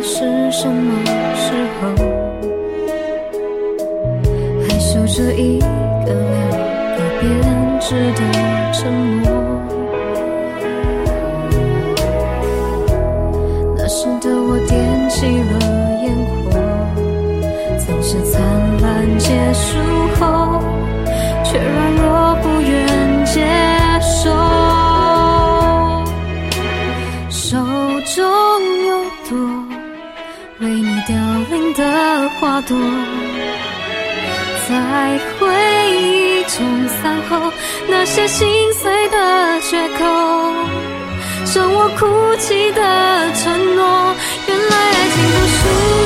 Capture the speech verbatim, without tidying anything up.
是什么时候，还守着一个两个编织的沉默。那时的我点起了烟火，曾是灿烂结束后，却软弱不愿接受。手中有朵为你凋零的花朵，在回忆中散后，那些心碎的缺口，像我哭泣的承诺。原来爱情不属